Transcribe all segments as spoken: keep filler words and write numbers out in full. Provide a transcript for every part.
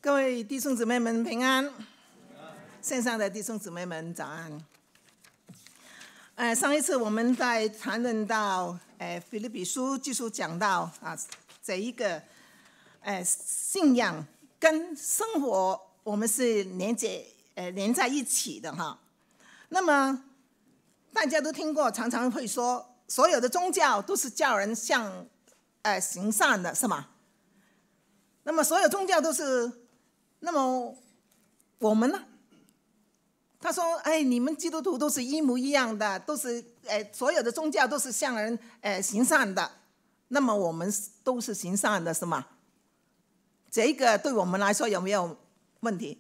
各位弟兄姊妹们平安，线上的弟兄姊妹们早安。呃，上一次我们在谈论到，呃，腓立比书继续讲到啊，这一个，呃，信仰跟生活我们是连接，呃，连在一起的哈。那么大家都听过，常常会说，所有的宗教都是叫人向，呃，行善的，是吗？那么所有宗教都是。那么我们呢？他说：“哎，你们基督徒都是一模一样的，都是哎，所有的宗教都是向人哎行善的。那么我们都是行善的，是吗？这个对我们来说有没有问题？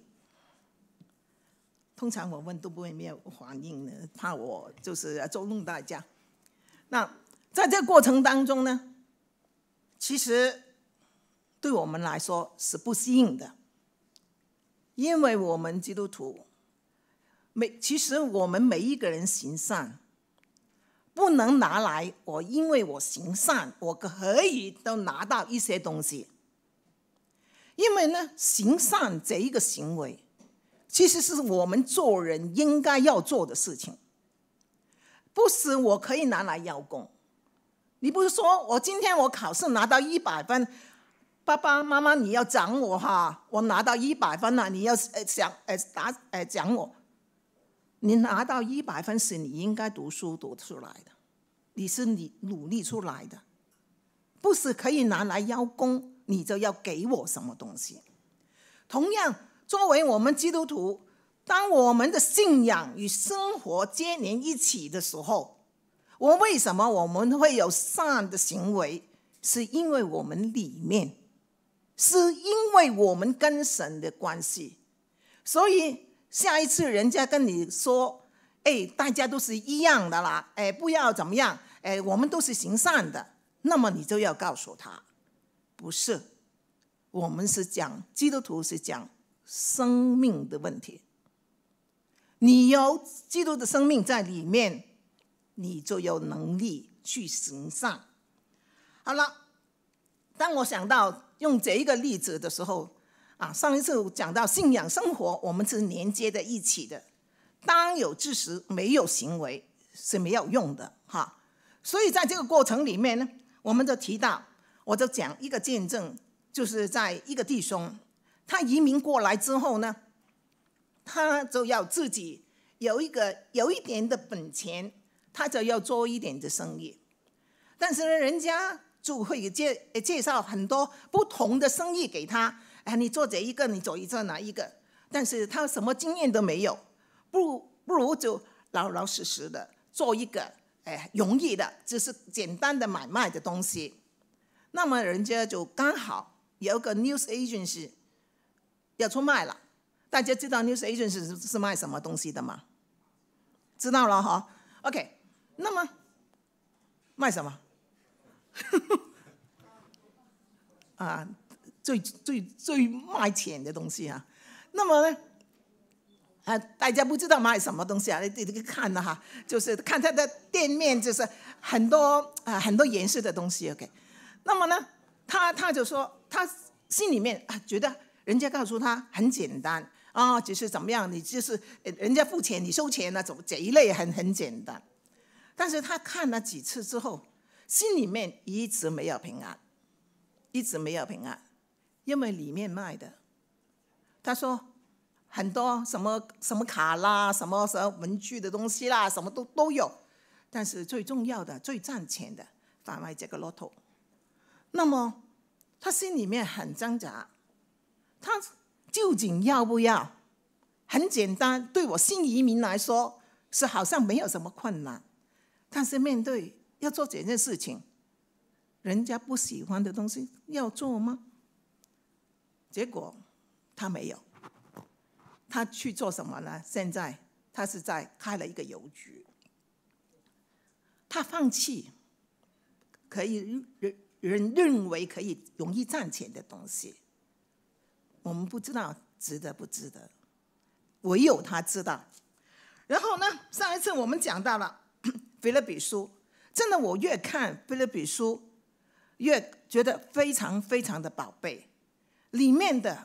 通常我问都不会没有反应的，怕我就是捉弄大家。那在这个过程当中呢，其实对我们来说是不适应的。”因为我们基督徒，每其实我们每一个人行善，不能拿来我因为我行善，我可以都拿到一些东西。因为呢，行善这一个行为，其实是我们做人应该要做的事情，不是我可以拿来邀功。你不是说我今天我考试拿到一百分。爸爸妈妈，你要奖我哈！我拿到一百分了，你要呃想呃打呃奖我。你拿到一百分是你应该读书读出来的，你是你努力出来的，不是可以拿来邀功，你就要给我什么东西。同样，作为我们基督徒，当我们的信仰与生活接连一起的时候，我为什么我们会有善的行为？是因为我们里面。是因为我们跟神的关系，所以下一次人家跟你说，哎，大家都是一样的啦，哎，不要怎么样，哎，我们都是行善的，那么你就要告诉他，不是，我们是讲基督徒是讲生命的问题，你有基督的生命在里面，你就有能力去行善。好了，当我想到用这一个例子的时候，啊，上一次讲到信仰生活，我们是连接在一起的。当有知识没有行为是没有用的哈。所以在这个过程里面呢，我们就提到，我就讲一个见证，就是在一个弟兄，他移民过来之后呢，他就要自己有一个有一点的本钱，他就要做一点的生意，但是呢，人家。就会介介绍很多不同的生意给他，哎，你做这一个，你做一做哪一个？但是他什么经验都没有，不如不如就老老实实的做一个，哎，容易的，就是简单的买卖的东西。那么人家就刚好有个 news agency 要出卖了，大家知道 news agency 是卖什么东西的吗？知道了哈 ，OK， 那么卖什么？啊，最最最卖钱的东西啊，那么呢，啊，大家不知道卖什么东西啊？你你看了哈，就是看他的店面，就是很多啊很多颜色的东西。OK， 那么呢，他他就说，他心里面啊觉得人家告诉他很简单啊，就是怎么样，你就是人家付钱，你收钱那种这一类很很简单。但是他看了几次之后。心里面一直没有平安，一直没有平安，因为里面卖的，他说很多什么什么卡啦，什么什么文具的东西啦，什么都都有，但是最重要的、最赚钱的，贩卖这个 lotto。那么他心里面很挣扎，他究竟要不要？很简单，对我新移民来说是好像没有什么困难，但是面对。要做这件事情，人家不喜欢的东西要做吗？结果他没有，他去做什么呢？现在他是在开了一个邮局，他放弃可以人认为可以容易赚钱的东西，我们不知道值得不值得，唯有他知道。然后呢，上一次我们讲到了腓立比书。真的，我越看腓立比书，越觉得非常非常的宝贝。里面的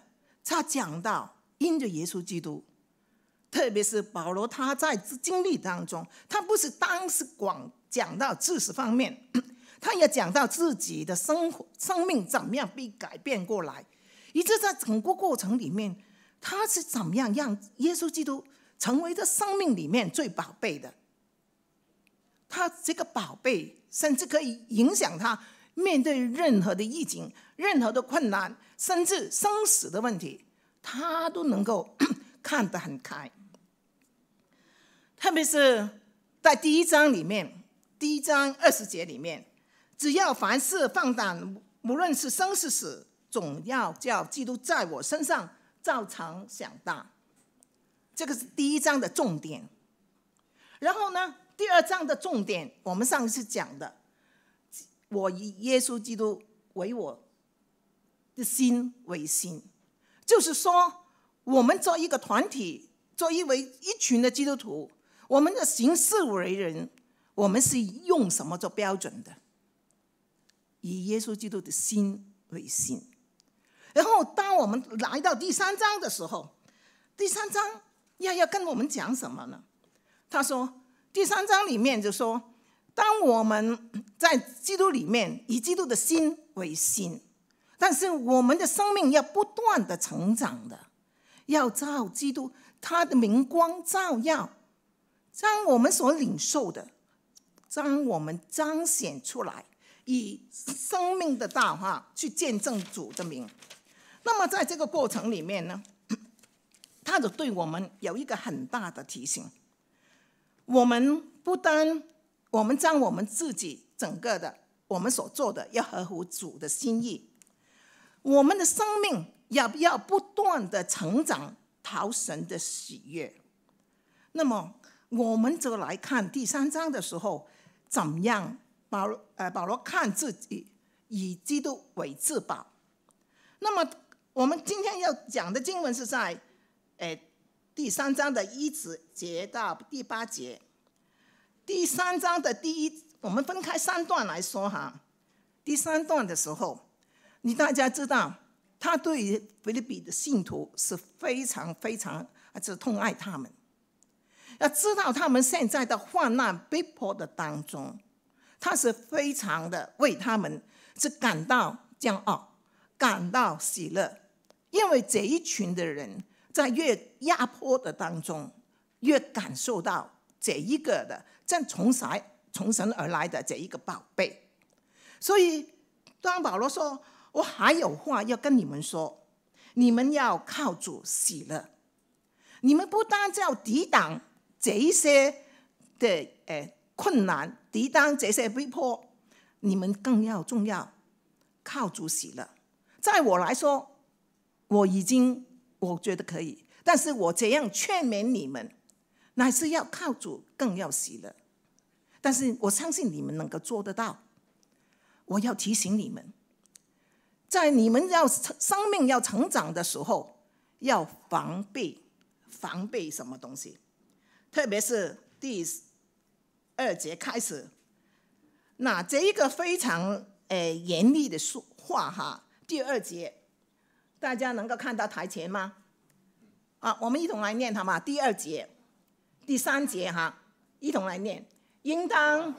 他讲到因着耶稣基督，特别是保罗他在经历当中，他不是单是广讲到知识方面，他也讲到自己的生活生命怎么样被改变过来，以致在整个过程里面，他是怎么样让耶稣基督成为他生命里面最宝贝的。他这个宝贝甚至可以影响他面对任何的疫情、任何的困难，甚至生死的问题，他都能够看得很开。特别是在第一章里面，第一章二十节里面，只要凡事放胆，无论是生是死，总要叫基督在我身上照常享大。这个是第一章的重点。然后呢，第二章的重点，我们上一次讲的，我以耶稣基督为我的心为心，就是说，我们做一个团体，做一位一群的基督徒，我们的行事为人，我们是用什么做标准的？以耶稣基督的心为心。然后当我们来到第三章的时候，第三章要要跟我们讲什么呢？他说第三章里面就说，当我们在基督里面以基督的心为心，但是我们的生命要不断的成长的，要照基督他的明光照耀，将我们所领受的，将我们彰显出来，以生命的大话去见证主的名。那么在这个过程里面呢，他就对我们有一个很大的提醒，我们不单我们将我们自己整个的我们所做的要合乎主的心意，我们的生命要不要不断的成长，讨神的喜悦。那么我们就来看第三章的时候，怎么样保罗、呃、保罗看自己以基督为至宝。那么我们今天要讲的经文是在、呃、第三章的一节到第八节。第三章的第一，我们分开三段来说哈。第三段的时候，你大家知道，他对于腓立比的信徒是非常非常是痛爱他们，要知道他们现在的患难逼迫的当中，他是非常的为他们是感到骄傲，感到喜乐，因为这一群的人在越压迫的当中，越感受到这一个的正从神从神而来的这一个宝贝。所以当保罗说，我还有话要跟你们说，你们要靠主喜乐，你们不单要抵挡这一些的、呃、困难，抵挡这些逼迫，你们更要重要靠主喜乐。在我来说，我已经我觉得可以，但是我这样劝勉你们，乃是要靠主更要喜乐。但是我相信你们能够做得到。我要提醒你们，在你们要生命要成长的时候，要防备防备什么东西？特别是第二节开始，那这一个非常、呃、严厉的话哈。第二节，大家能够看到台前吗？啊，我们一同来念好吗？第二节、第三节哈，一同来念。应当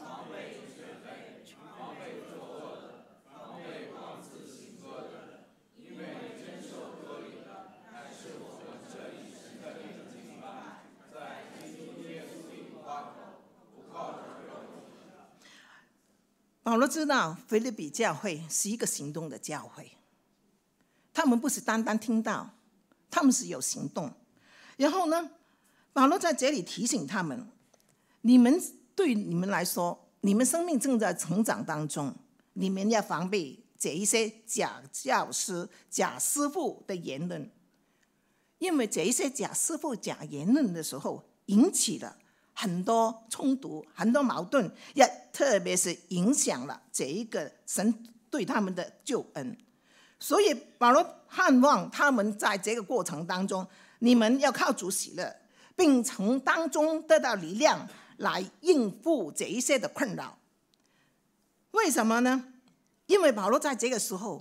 保罗知道腓立比教会是一个行动的教会，他们不是单单听到，他们是有行动。然后呢，保罗在这里提醒他们，你们对你们来说，你们生命正在成长当中，你们要防备这一些假教师、假师傅的言论，因为这一些假师傅、假言论的时候，引起了很多冲突，很多矛盾，也特别是影响了这一个神对他们的救恩。所以保罗盼望他们在这个过程当中，你们要靠主喜乐，并从当中得到力量来应付这一些的困扰。为什么呢？因为保罗在这个时候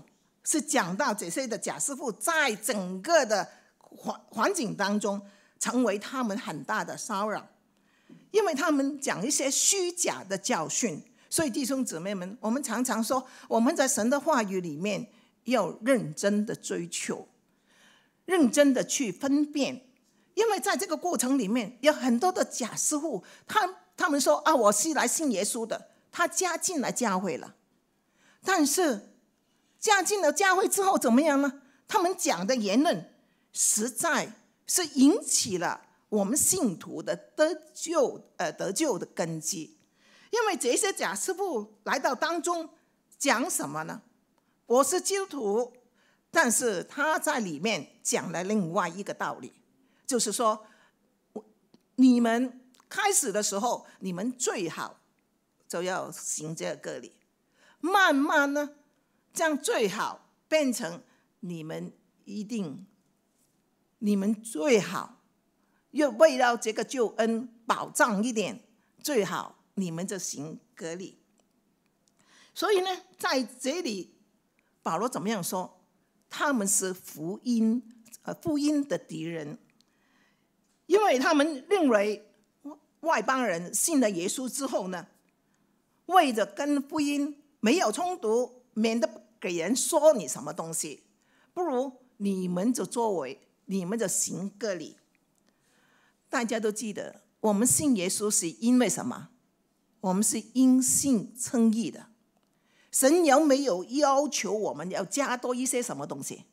是讲到这些的假师傅在整个的环环境当中成为他们很大的骚扰，因为他们讲一些虚假的教训。所以弟兄姊妹们，我们常常说我们在神的话语里面要认真的追求，认真的去分辨，因为在这个过程里面有很多的假师傅，他他们说啊，我是来信耶稣的，他加进来教会了，但是加进了教会之后怎么样呢？他们讲的言论实在是引起了我们信徒的得救呃得救的根基。因为这些假师傅来到当中讲什么呢？我是基督徒，但是他在里面讲了另外一个道理，就是说你们开始的时候你们最好就要行这个割礼，慢慢呢这样最好变成你们一定你们最好又为了这个救恩保障一点，最好你们就行割礼。所以呢，在这里保罗怎么样说？他们是福音呃福音的敌人，因为他们认为外邦人信了耶稣之后呢，为着跟福音没有冲突，免得给人说你什么东西，不如你们就作为你们就行割礼。大家都记得，我们信耶稣是因为什么？我们是因信称义的。神有没有要求我们要加多一些什么东西？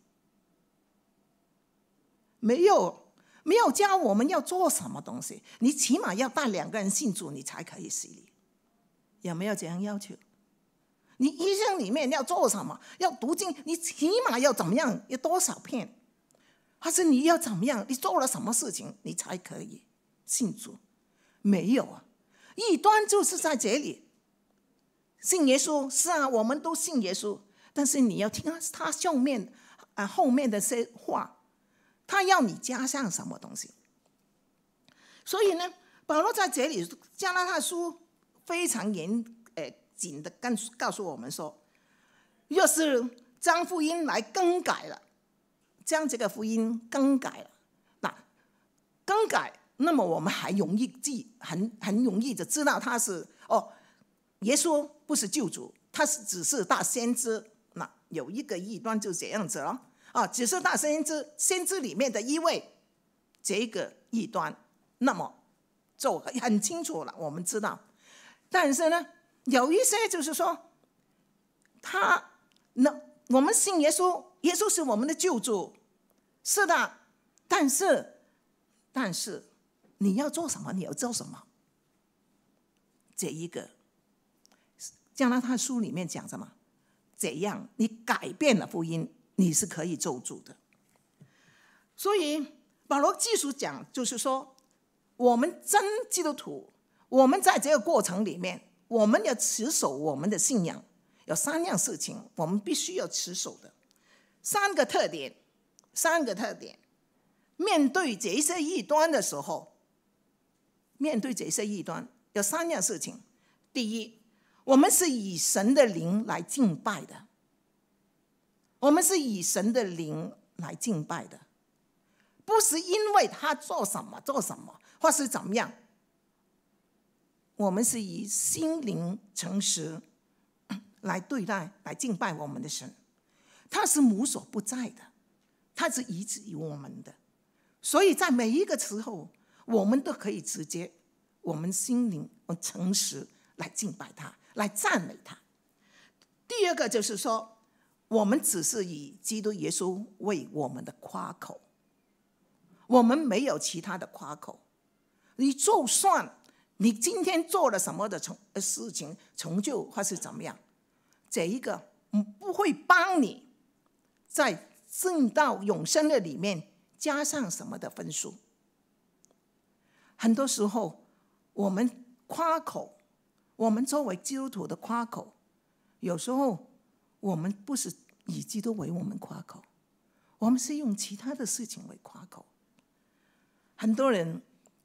没有，没有教我们要做什么东西。你起码要带两个人信主，你才可以洗礼。有没有这样要求？你一生里面要做什么？要读经，你起码要怎么样？有多少篇？还是你要怎么样？你做了什么事情，你才可以信主？没有啊！异端就是在这里。信耶稣是啊，我们都信耶稣，但是你要听他后面啊后面的些话，他要你加上什么东西？所以呢，保罗在这里加拉太书非常严呃谨的告诉我们说，若是将福音来更改了，将这个福音更改了，那更改，那么我们还容易记，很很容易就知道他是哦，耶稣不是救主，他是只是大先知。那有一个异端就这样子了啊，只是大先知，先知里面的一位，这个异端，那么就很清楚了，我们知道。但是呢，有一些就是说，他那我们信耶稣，耶稣是我们的救主，是的，但是但是你要做什么，你要做什么？这一个加拉太书里面讲什么？怎样你改变了福音，你是可以做主的。所以保罗继续讲，就是说，我们真基督徒，我们在这个过程里面，我们要持守我们的信仰，有三样事情我们必须要持守的，三个特点，三个特点。面对这些异端的时候，面对这些异端有三样事情。第一，我们是以神的灵来敬拜的，我们是以神的灵来敬拜的，不是因为他做什么做什么或是怎么样，我们是以心灵诚实来对待来敬拜我们的神。他是无所不在的，他是医治我们的，所以在每一个时候我们都可以直接我们心灵诚实来敬拜他，来赞美他。第二个就是说，我们只是以基督耶稣为我们的夸口，我们没有其他的夸口。你就算你今天做了什么的事情成就或是怎么样，这一个不会帮你在进到永生的里面加上什么的分数。很多时候我们夸口，我们作为基督徒的夸口，有时候我们不是以基督为我们夸口，我们是用其他的事情为夸口。很多人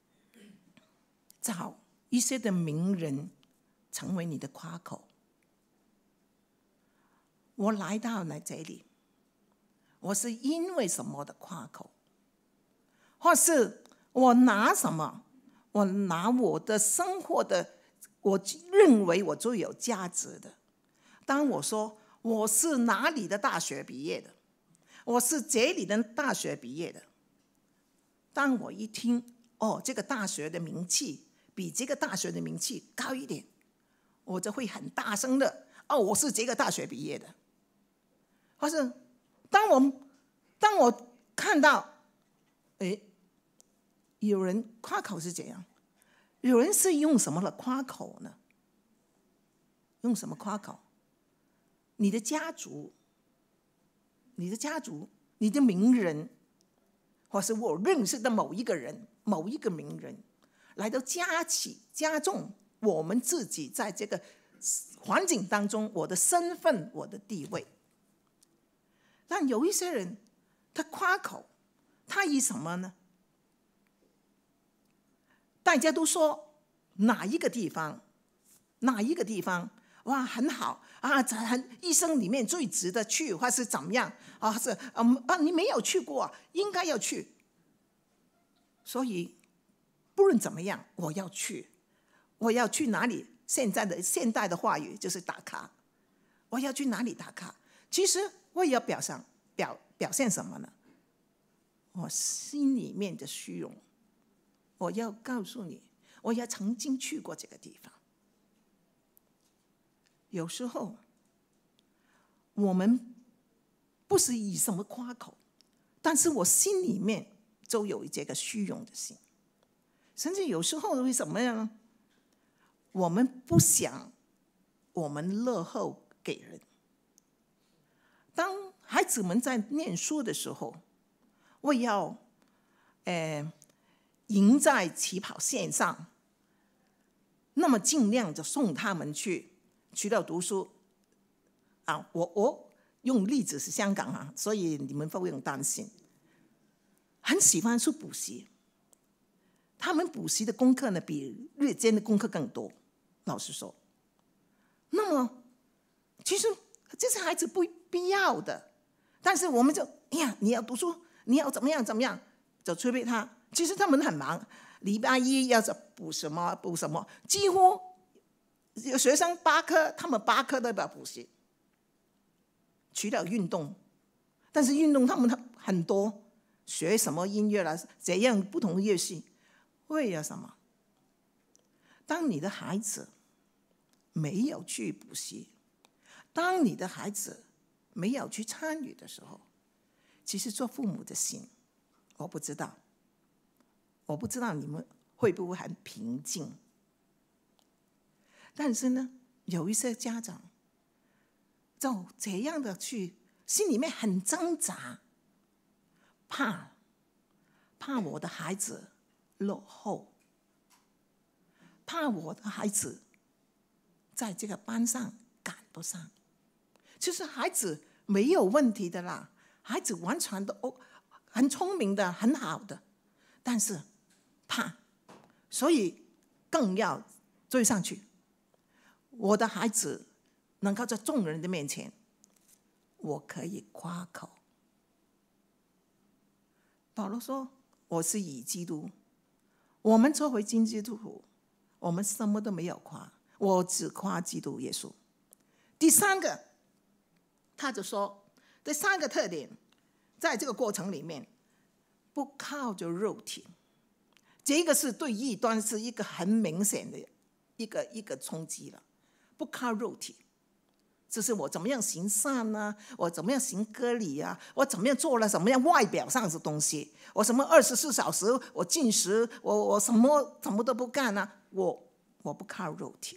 找一些的名人成为你的夸口。我来到了这里， 我是因为什么的夸口，或是我拿什么，我拿我的生活的，我认为我最有价值的。当我说我是哪里的大学毕业的，我是这里的大学毕业的，当我一听，哦，这个大学的名气比这个大学的名气高一点，我就会很大声的，哦，我是这个大学毕业的。或是当我当我看到，诶，有人夸口是怎样？有人是用什么来夸口呢？用什么夸口？你的家族，你的家族，你的名人，或是我认识的某一个人，某一个名人，来到加起加重我们自己在这个环境当中我的身份，我的地位。但有一些人他夸口，他以什么呢？大家都说哪一个地方哪一个地方哇很好啊，一生里面最值得去，或是怎么样啊？是嗯啊，你没有去过，应该要去。所以不论怎么样，我要去，我要去哪里？现在的现代的话语就是打卡，我要去哪里打卡？其实我也要表现表表现什么呢？我心里面的虚荣，我要告诉你，我也曾经去过这个地方。有时候我们不是以什么夸口，但是我心里面就有这个虚荣的心，甚至有时候会什么样？我们不想我们乐后给人。当孩子们在念书的时候，我要呃赢在起跑线上，那么尽量就送他们去去到读书啊。我我用例子是香港啊，所以你们不用担心。很喜欢去补习，他们补习的功课呢比日间的功课更多。老实说，那么其实这是孩子不必要的，但是我们就哎呀，你要读书，你要怎么样怎么样，就催逼他。其实他们很忙，礼拜一要补什么补什么，几乎有学生八科，他们八科都要补习。除了运动，但是运动他们很多，学什么音乐啦，怎样不同的乐器，为了什么？当你的孩子没有去补习，当你的孩子没有去参与的时候，其实做父母的心，我不知道，我不知道你们会不会很平静。但是呢，有一些家长就这样的去，心里面很挣扎，怕怕我的孩子落后，怕我的孩子在这个班上赶不上。其实孩子没有问题的啦，孩子完全都很聪明的，很好的，但是怕，所以更要追上去。我的孩子能够在众人的面前，我可以夸口。保罗说：“我是以基督。”我们作为基督徒，我们什么都没有夸，我只夸基督耶稣。第三个，他就说，第三个特点，在这个过程里面，不靠着肉体，这个是对异端是一个很明显的一个一个冲击了。不靠肉体，这是我怎么样行善呢、啊？我怎么样行割礼啊？我怎么样做了什么样外表上的东西？我什么二十四小时我进食，我我什么什么都不干呢、啊？我我不靠肉体。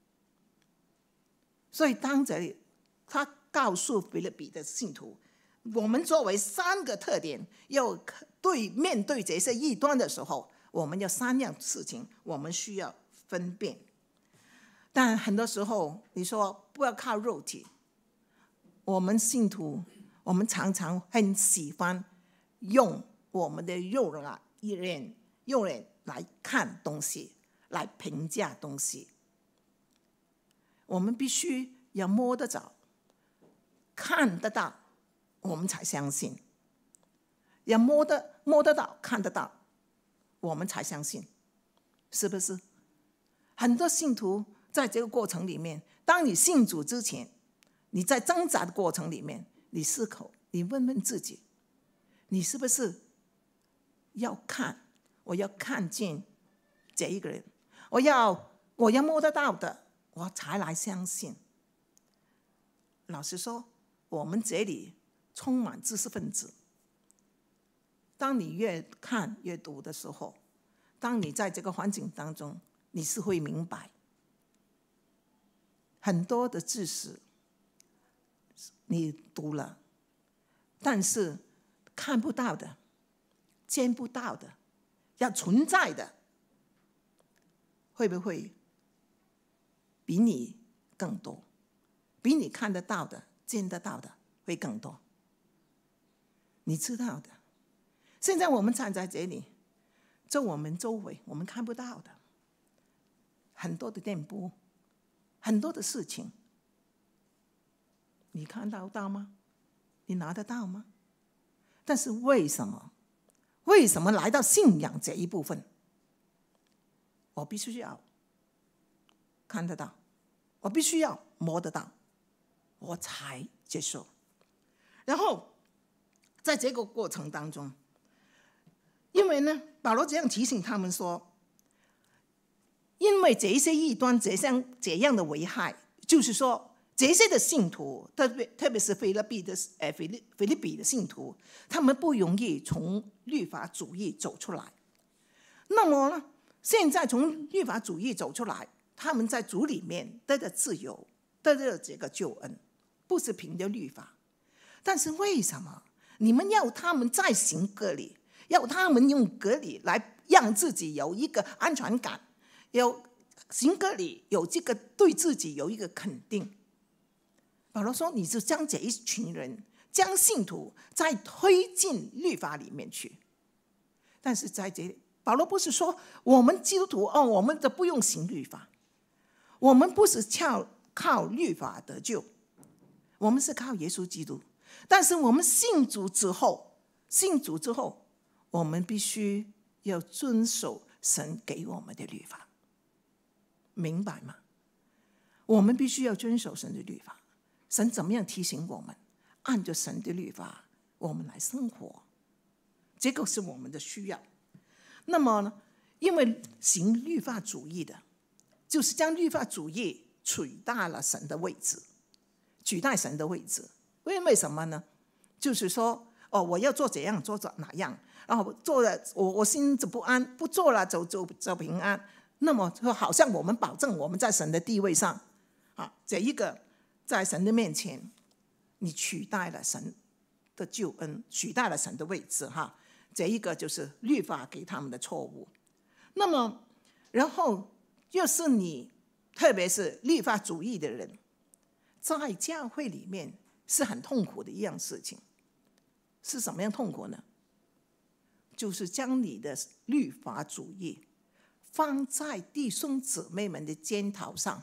所以当这里他告诉腓立比的信徒，我们作为三个特点，要对面对这些异端的时候，我们有三样事情，我们需要分辨。但很多时候你说不要靠肉体，我们信徒我们常常很喜欢用我们的肉眼肉眼来看东西，来评价东西。我们必须要摸得着，看得到， 我们才相信；要摸得摸得到、看得到，我们才相信，是不是？很多信徒在这个过程里面，当你信主之前，你在挣扎的过程里面，你思考，你问问自己，你是不是要看？我要看见这一个人，我要我要摸得到的，我才来相信。老实说，我们这里充满知识分子。当你越看越读的时候，当你在这个环境当中，你是会明白很多的知识你读了，但是看不到的、见不到的、要存在的，会不会比你更多？比你看得到的、见得到的会更多？你知道的。现在我们站在这里，在我们周围我们看不到的很多的电波，很多的事情，你看得到吗？你拿得到吗？但是为什么为什么来到信仰这一部分，我必须要看得到，我必须要摸得到，我才接受。然后在这个过程当中，因为呢，保罗这样提醒他们说，因为这些异端这样这样的危害，就是说这些的信徒，特别特别是腓立比的呃腓立腓立比的信徒，他们不容易从律法主义走出来。那么呢，现在从律法主义走出来，他们在主里面得到自由，得到这个救恩，不是凭着律法。但是为什么你们要他们再行割礼，要他们用割礼来让自己有一个安全感，有行割礼，有这个对自己有一个肯定？保罗说，你就将这一群人，将信徒再推进律法里面去。但是在这里，保罗不是说我们基督徒哦，我们都不用行律法，我们不是靠靠律法得救，我们是靠耶稣基督。但是我们信主之后，信主之后，我们必须要遵守神给我们的律法，明白吗？我们必须要遵守神的律法。神怎么样提醒我们？按着神的律法，我们来生活，这个是我们的需要。那么呢，因为行律法主义的，就是将律法主义取代了神的位置，取代神的位置。因为什么呢？就是说，哦，我要做怎样，做哪样，然后做了，我我心就不安；不做了，就就就平安。那么，好像我们保证我们在神的地位上，啊，这一个在神的面前，你取代了神的救恩，取代了神的位置，哈，这一个就是律法给他们的错误。那么，然后又是你，特别是律法主义的人，在教会里面是很痛苦的一样事情。是什么样痛苦呢？就是将你的律法主义放在弟兄姊妹们的肩头上，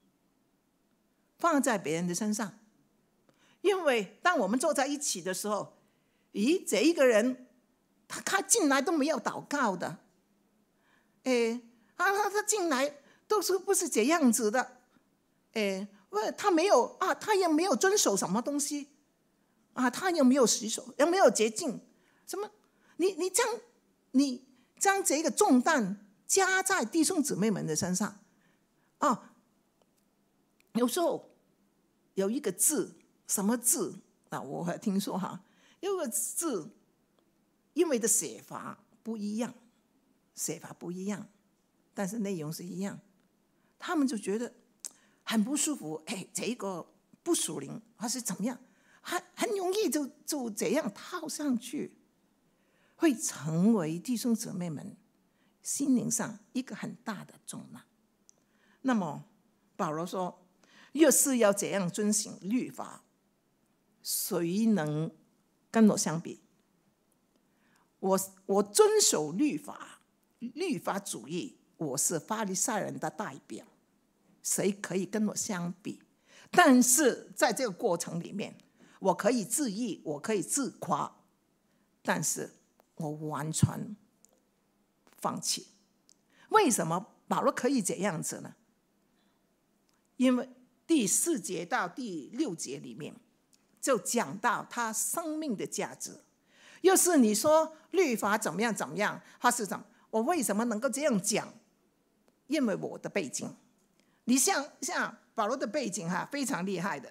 放在别人的身上。因为当我们坐在一起的时候，咦，这一个人他他进来都没有祷告的，哎，啊，他进来都是不是这样子的，哎，他没有啊，他也没有遵守什么东西啊，他也没有洗手，也没有洁净，什么？你你将你将这个重担加在弟兄姊妹们的身上啊。有时候有一个字，什么字啊？我还听说哈，有个字，因为的写法不一样，写法不一样，但是内容是一样，他们就觉得很不舒服。哎，这个不属灵，还是怎么样？很很容易就就这样套上去，会成为弟兄姊妹们心灵上一个很大的重担。那么保罗说，若是要这样遵行律法，谁能跟我相比？我我遵守律法，律法主义，我是法利赛人的代表，谁可以跟我相比？但是在这个过程里面， 我可以自义，我可以自夸，但是我完全放弃。为什么保罗可以这样子呢？因为第四节到第六节里面就讲到他生命的价值。要是你说律法怎么样怎么样，他是怎么？我为什么能够这样讲？因为我的背景，你像像保罗的背景哈，非常厉害的。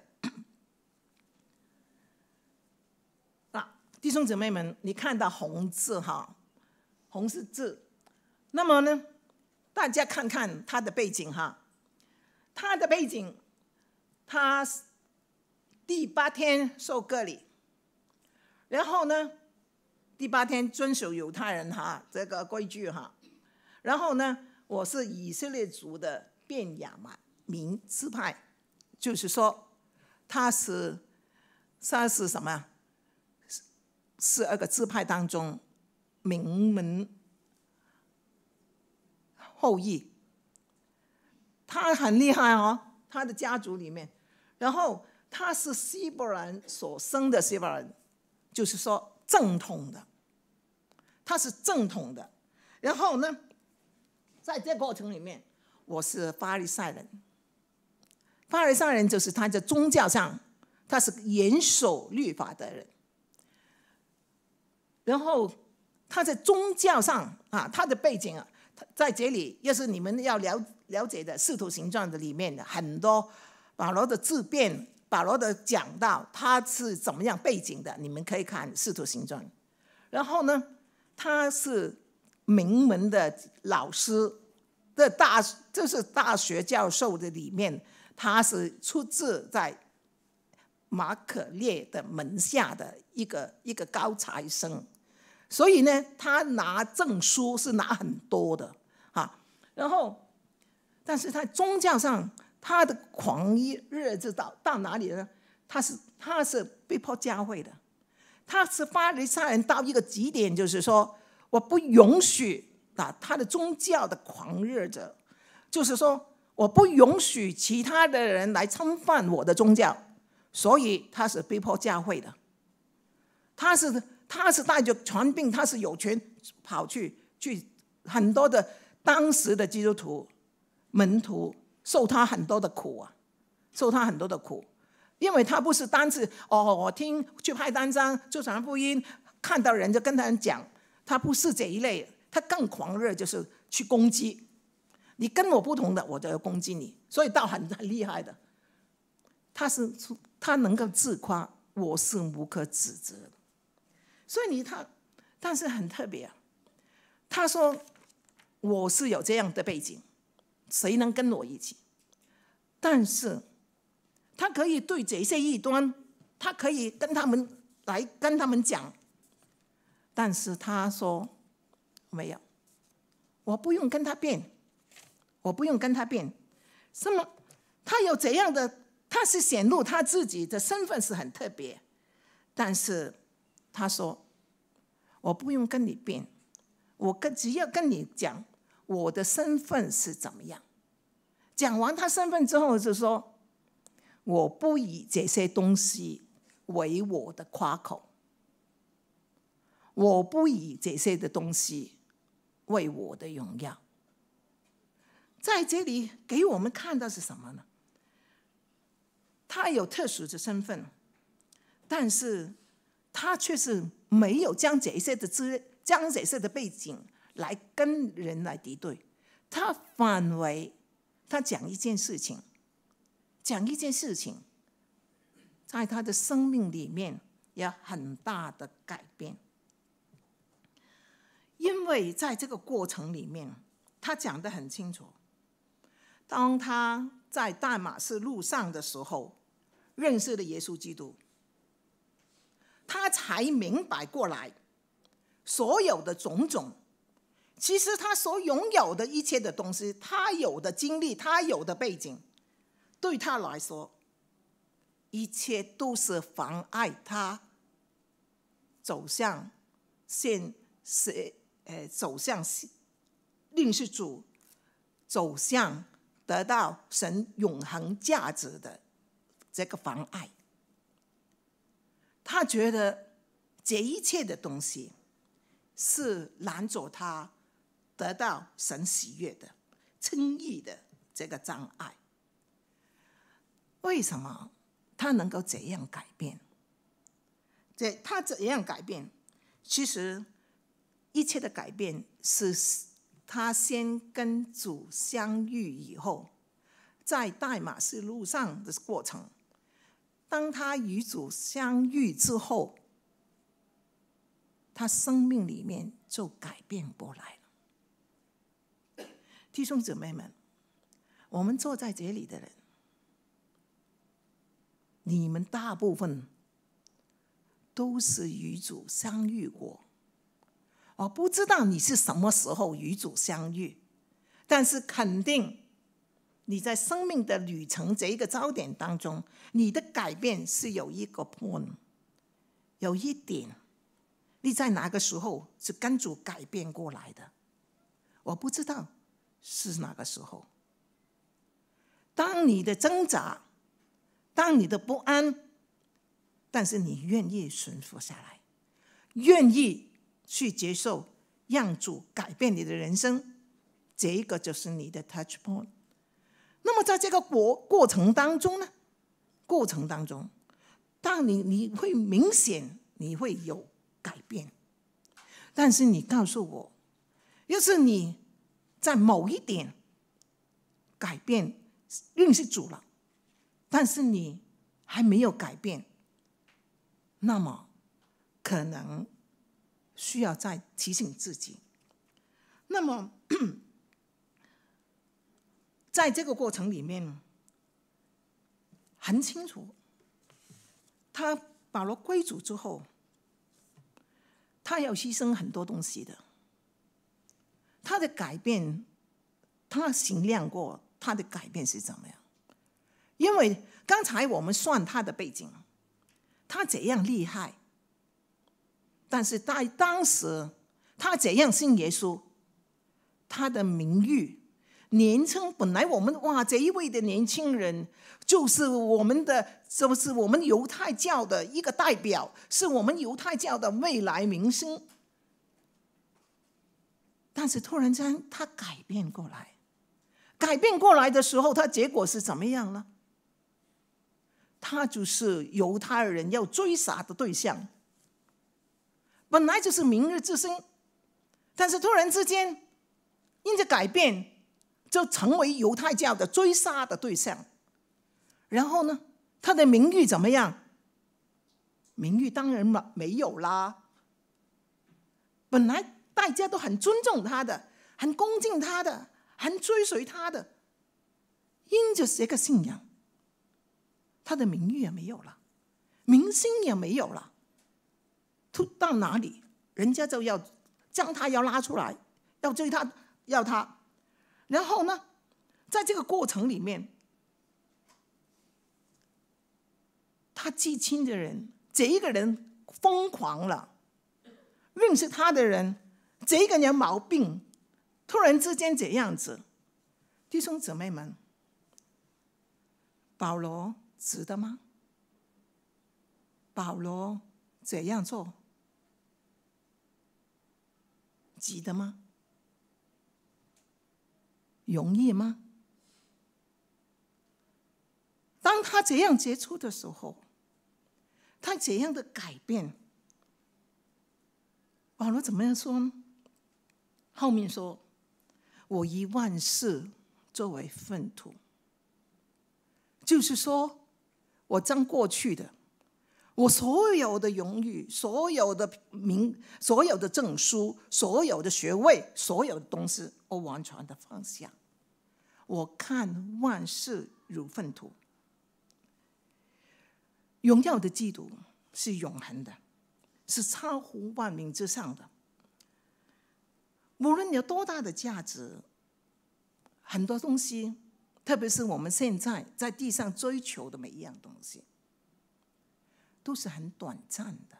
啊，弟兄姊妹们，你看到红字哈，红是字，那么呢，大家看看他的背景哈，他的背景，他第八天受割礼，然后呢，第八天遵守犹太人哈这个规矩哈，然后呢，我是以色列族的便雅悯支派，就是说他是他是什么？十二个支派当中名门后裔，他很厉害哦，他的家族里面，然后他是希伯来人所生的希伯来人，就是说正统的，他是正统的。然后呢，在这过程里面，我是法利赛人，法利赛人就是他在宗教上他是严守律法的人，然后他在宗教上啊，他的背景啊，在这里要是你们要 了, 了解的《使徒行传》的里面的很多保罗的自辩，保罗的讲道，他是怎么样背景的，你们可以看《使徒行传》。然后呢，他是名门的老师的大，就是大学教授的里面，他是出自在马可列的门下的一个一个高材生。所以呢，他拿证书是拿很多的啊。然后，但是他宗教上他的狂热就到到哪里呢？他是他是被迫教会的，他是法利赛人到一个极点，就是说我不允许啊，他的宗教的狂热者，就是说我不允许其他的人来侵犯我的宗教，所以他是被迫教会的，他是。他是带着传病，他是有权跑去去很多的当时的基督徒门徒受他很多的苦啊，受他很多的苦，因为他不是单是哦，我听去派单张就传福音，看到人就跟他人讲，他不是这一类，他更狂热，就是去攻击你，跟我不同的我就要攻击你，所以倒很很厉害的。他是他能够自夸，我是无可指责的。所以你他，但是很特别啊。他说我是有这样的背景，谁能跟我一起？但是他可以对这些异端，他可以跟他们来跟他们讲，但是他说没有，我不用跟他辩，我不用跟他辩。什么？他有这样的，他是显露他自己的身份是很特别，但是。他说：“我不用跟你辩，我跟只要跟你讲我的身份是怎么样。”讲完他身份之后，就说：“我不以这些东西为我的夸口，我不以这些的东西为我的荣耀。”在这里给我们看到是什么呢？他有特殊的身份，但是。他却是没有将这些的资，将这些的背景来跟人来敌对，他反为他讲一件事情，讲一件事情，在他的生命里面有很大的改变，因为在这个过程里面，他讲得很清楚，当他在大马士路上的时候，认识了耶稣基督。他才明白过来，所有的种种，其实他所拥有的一切的东西，他有的经历，他有的背景，对他来说，一切都是妨碍他走向现是呃走向认识主，走向得到神永恒价值的这个妨碍。 他觉得这一切的东西是拦阻他得到神喜悦的、称义的这个障碍。为什么他能够这样改变？这他怎样改变？其实一切的改变是他先跟主相遇以后，在代马斯路上的过程，当他与主相遇之后，他生命里面就改变过来了。弟兄姊妹们，我们坐在这里的人，你们大部分都是与主相遇过。我不知道你是什么时候与主相遇，但是肯定你在生命的旅程这一个焦点当中，你的改变是有一个 point， 有一点，你在哪个时候是跟主改变过来的？我不知道是哪个时候。当你的挣扎，当你的不安，但是你愿意顺服下来，愿意去接受让主改变你的人生，这一个就是你的 touch point。 那么在这个过过程当中呢，过程当中当你你会明显你会有改变，但是你告诉我，要是你在某一点改变认识主了，但是你还没有改变，那么可能需要再提醒自己。那么在这个过程里面很清楚，他保罗归主之后，他要牺牲很多东西的。他的改变，他衡量过他的改变是怎么样。因为刚才我们算他的背景，他怎样厉害，但是在当时他怎样信耶稣，他的名誉年轻，本来我们哇，这一位的年轻人就是我们的，就是我们犹太教的一个代表，是我们犹太教的未来明星。但是突然间他改变过来，改变过来的时候，他结果是怎么样呢？他就是犹太人要追杀的对象，本来就是明日之星，但是突然之间因着改变，就成为犹太教的追杀的对象。然后呢，他的名誉怎么样？名誉当然没有啦。本来大家都很尊重他的，很恭敬他的，很追随他的，因着这个信仰，他的名誉也没有了，明星也没有了。到哪里人家就要将他要拉出来，要追他，要他。然后呢，在这个过程里面，他至亲的人，这一个人疯狂了，认识他的人，这一个人有毛病，突然之间这样子。弟兄姊妹们，保罗值得吗？保罗这样做值得吗？容易吗？当他这样接触的时候，他这样的改变，保罗怎么样说呢？后面说，我以万事作为粪土，就是说我将过去的，我所有的荣誉，所有的名，所有的证书，所有的学位，所有的东西，我完全的放下。我看万事如粪土。荣耀的基督是永恒的，是超乎万民之上的。无论有多大的价值，很多东西，特别是我们现在在地上追求的每一样东西，都是很短暂的。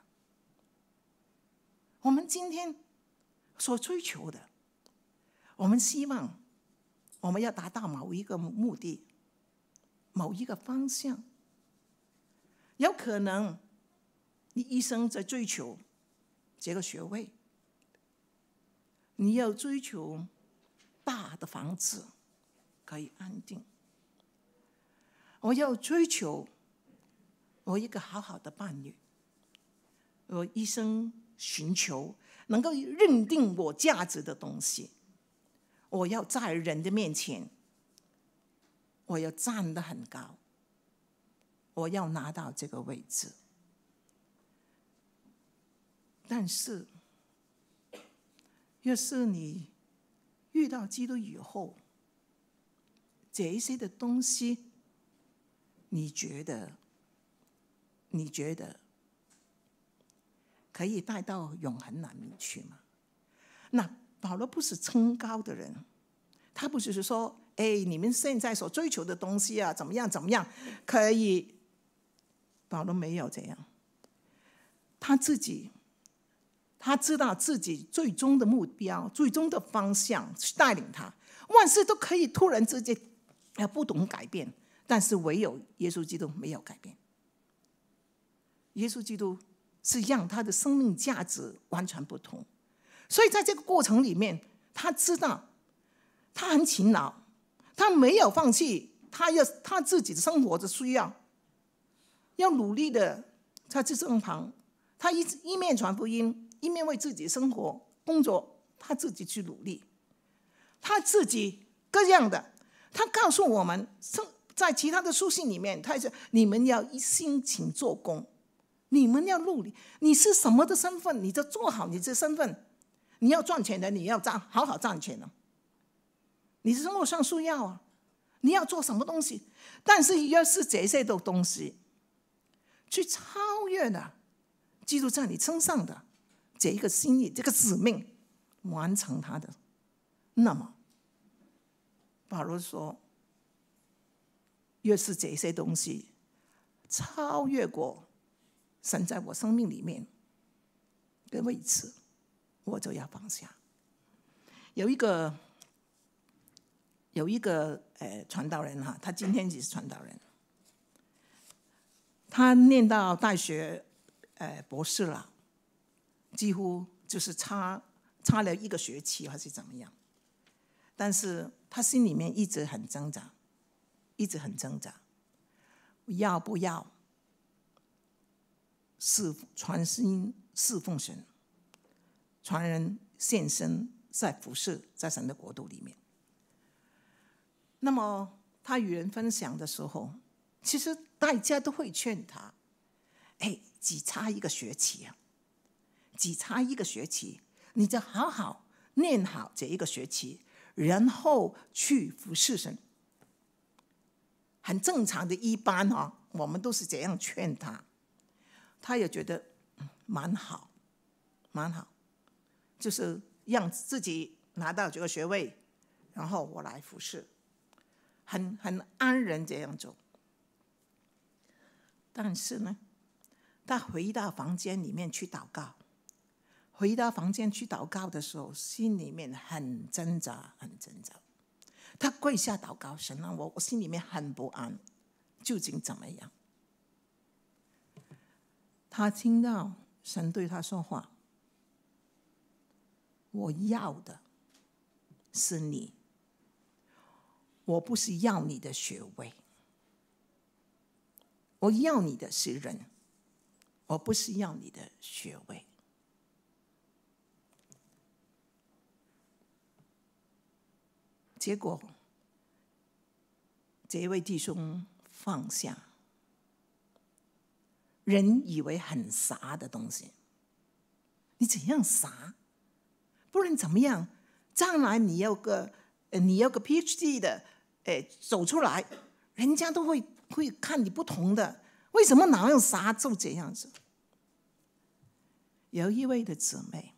我们今天所追求的，我们希望我们要达到某一个目的，某一个方向，有可能你一生在追求这个学位，你要追求大的房子可以安定，我要追求我一个好好的伴侣，我一生寻求能够认定我价值的东西，我要在人的面前，我要站得很高，我要拿到这个位置。但是要是你遇到基督以后，这一些的东西，你觉得你觉得可以带到永恒那里去吗？那保罗不是称高的人，他不只是说，哎，你们现在所追求的东西啊，怎么样怎么样可以。保罗没有这样，他自己他知道自己最终的目标，最终的方向去带领他，万事都可以突然之间不懂改变，但是唯有耶稣基督没有改变。耶稣基督是让他的生命价值完全不同，所以在这个过程里面，他知道他很勤劳，他没有放弃他要他自己的生活的需要，要努力的在这身旁，他 一, 一面传福音，一面为自己生活工作，他自己去努力，他自己各样的。他告诉我们，在其他的书信里面，他说你们要一心勤做工，你们要努力。你是什么的身份，你就做好你这身份。你要赚钱的，你要好好赚钱了。你生活上需要啊，你要做什么东西？但是要是这些的东西去超越了基督在你身上的这一个心意，这个使命，完成它的，那么保罗说，越是这些东西超越过神在我生命里面的位置，我就要放下。有一个有一个呃传道人哈，他今天也是传道人，他念到大学呃博士了，几乎就是差差了一个学期还是怎么样，但是他心里面一直很挣扎，一直很挣扎，要不要是传心侍奉神，传人献身在服侍在神的国度里面。那么他与人分享的时候，其实大家都会劝他，哎，只差一个学期啊，只差一个学期，你就好好念好这一个学期，然后去服侍神。很正常的，一般哦，我们都是这样劝他，他也觉得蛮好，蛮好，就是让自己拿到这个学位，然后我来服侍，很很安然这样做。但是呢，他回到房间里面去祷告，回到房间去祷告的时候，心里面很挣扎，很挣扎。他跪下祷告，神啊，我我心里面很不安，究竟怎么样？他听到神对他说话，我要的是你，我不是要你的学位，我要你的是人，我不是要你的学位。结果这一位弟兄放下人以为很傻的东西，你怎样傻？不然怎么样？将来你有个你有个 P H D 的，哎，走出来，人家都会会看你不同的。为什么哪有傻就这样子？有一位的姊妹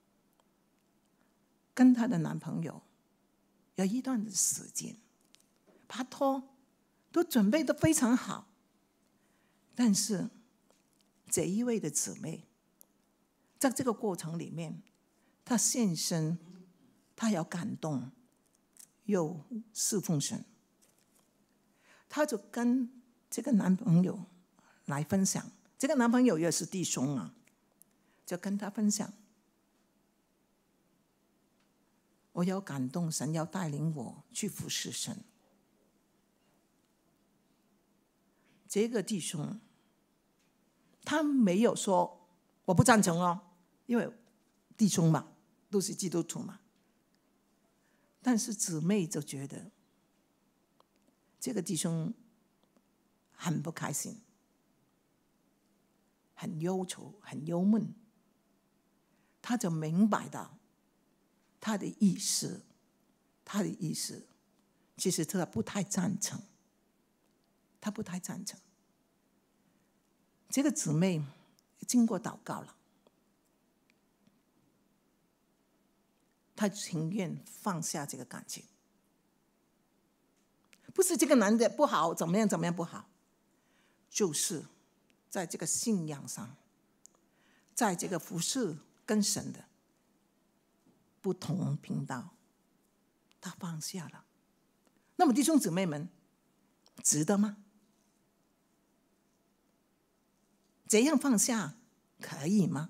跟她的男朋友有一段的时间拍拖，都准备得非常好，但是这一位的姊妹在这个过程里面，她献身，她要感动又侍奉神，她就跟这个男朋友来分享这个男朋友也是弟兄啊，就跟他分享，我有感动，神要带领我去服侍神。这个弟兄他没有说我不赞成哦，因为弟兄嘛，都是基督徒嘛。但是姊妹就觉得这个弟兄很不开心，很忧愁，很忧闷。他就明白到他的意思，他的意思其实他不太赞成，他不太赞成。这个姊妹经过祷告了，她情愿放下这个感情。不是这个男的不好，怎么样怎么样不好，就是在这个信仰上，在这个服侍跟神的不同频道，他放下了。那么弟兄姊妹们，值得吗？这样放下可以吗？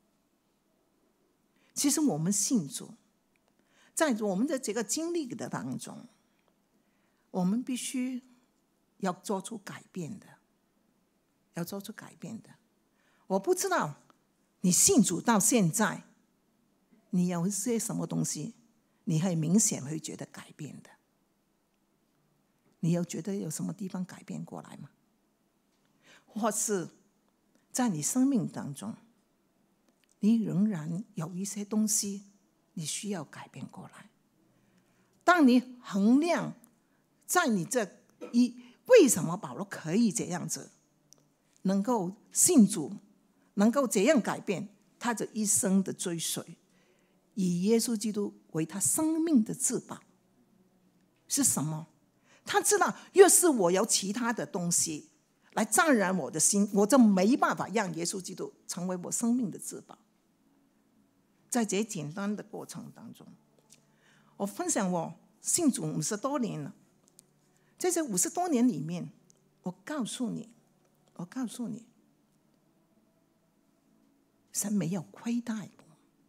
其实我们信主，在我们的这个经历的当中，我们必须要做出改变的，要做出改变的。我不知道你信主到现在，你有些什么东西，你很明显会觉得改变的。你有觉得有什么地方改变过来吗？或是在你生命当中，你仍然有一些东西你需要改变过来。当你衡量在你这一为什么保罗可以这样子，能够信主，能够这样改变他这一生的追随，以耶稣基督为他生命的至宝，是什么？他知道，越是我有其他的东西来沾染我的心，我就没办法让耶稣基督成为我生命的至宝。在这简单的过程当中，我分享我信主五十多年了，在这五十多年里面，我告诉你，我告诉你，神没有亏待我，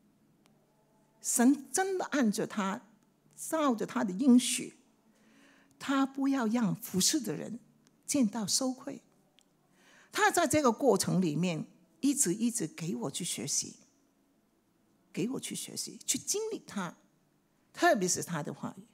神真的按着他，照着他的应许，他不要让服侍的人见到羞愧。他在这个过程里面一直一直给我去学习，给我去学习，去经历他，特别是他的话语。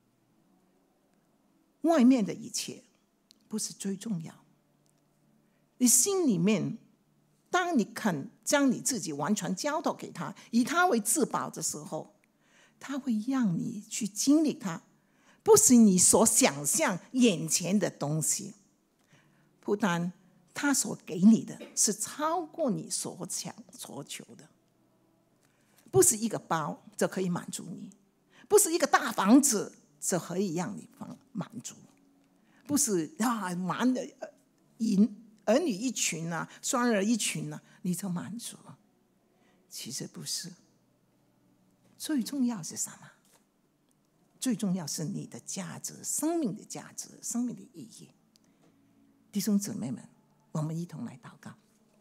外面的一切不是最重要，你心里面，当你肯将你自己完全交托给他，以他为至宝的时候，他会让你去经历他，不是你所想象眼前的东西，不但他所给你的是超过你所想所求的，不是一个包就可以满足你，不是一个大房子就可以让你满足，不是啊满的儿女一群啊，双儿一群啊，你就满足。其实不是，最重要是什么？最重要是你的价值，生命的价值，生命的意义。弟兄姊妹们，我们一同来祷告。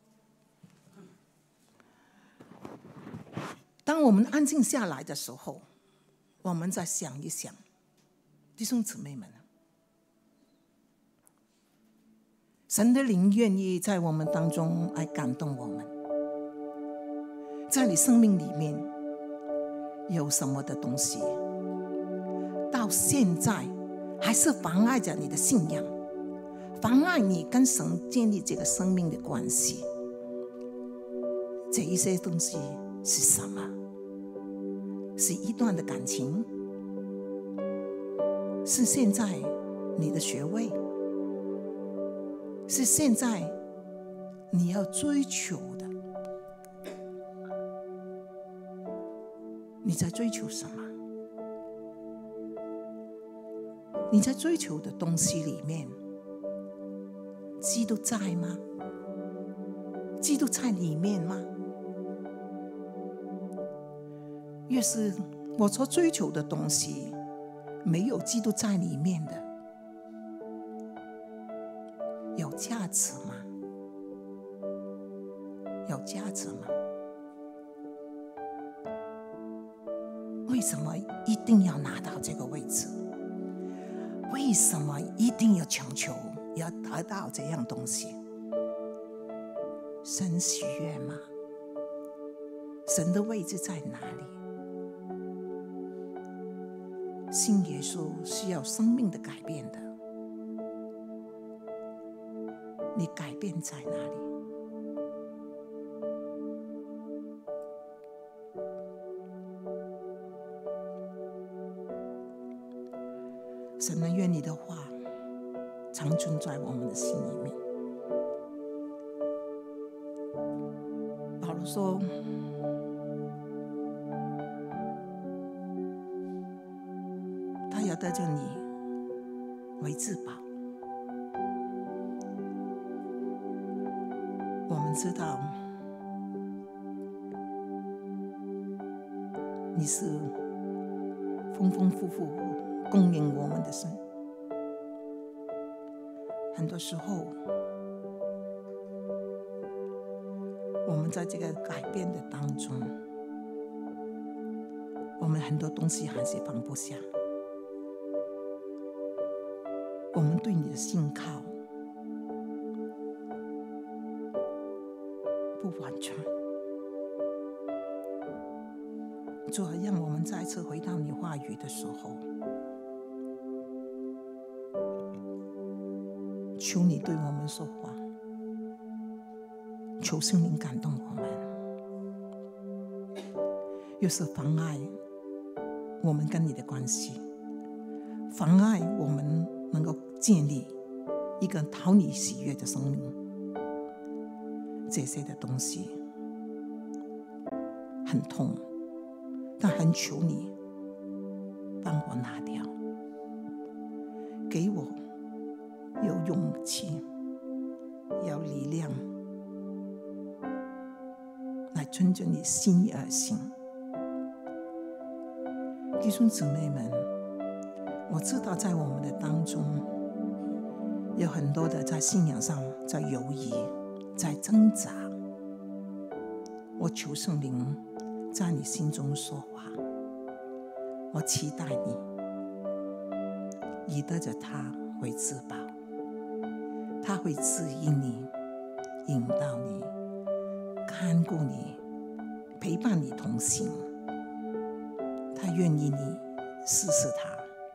当我们安静下来的时候，我们再想一想，弟兄姊妹们，神的灵愿意在我们当中来感动我们。在你生命里面有什么的东西，到现在还是妨碍着你的信仰，妨碍你跟神建立这个生命的关系？这一些东西是什么？是一段的感情？是现在你的学位？是现在你要追求的？你在追求什么？你在追求的东西里面，基督在吗？基督在里面吗？越是我所追求的东西没有基督在里面的，有价值吗？ 价值吗？为什么一定要拿到这个位置？为什么一定要强求要得到这样东西？神喜悦吗？神的位置在哪里？信耶稣是要生命的改变的，你改变在哪里？神能愿你的话常存在我们的心里面。保罗说，他要得着你为至宝。我们知道你是丰丰富富供应我们的神。很多时候我们在这个改变的当中，我们很多东西还是放不下，我们对你的信靠不完全。主啊，让我们再次回到你话语的时候，求你对我们说话，求圣灵感动我们。又是妨碍我们跟你的关系，妨碍我们能够建立一个讨你喜悦的生命，这些的东西很痛，但很求你帮我拿掉，给我有勇气，有力量，来遵着你心意而行。弟兄姊妹们，我知道在我们的当中有很多的在信仰上在犹疑，在挣扎。我求圣灵在你心中说话，我期待你以得着他为至宝，他会指引你，引导你，看顾你，陪伴你同行。他愿意你试试他。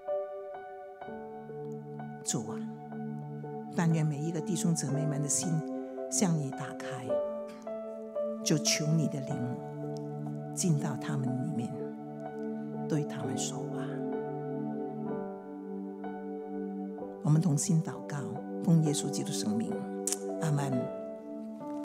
主啊，但愿每一个弟兄姊妹们的心向你打开，就求你的灵进到他们里面，对他们说话。我们同心祷告，奉耶稣基督圣名，阿们。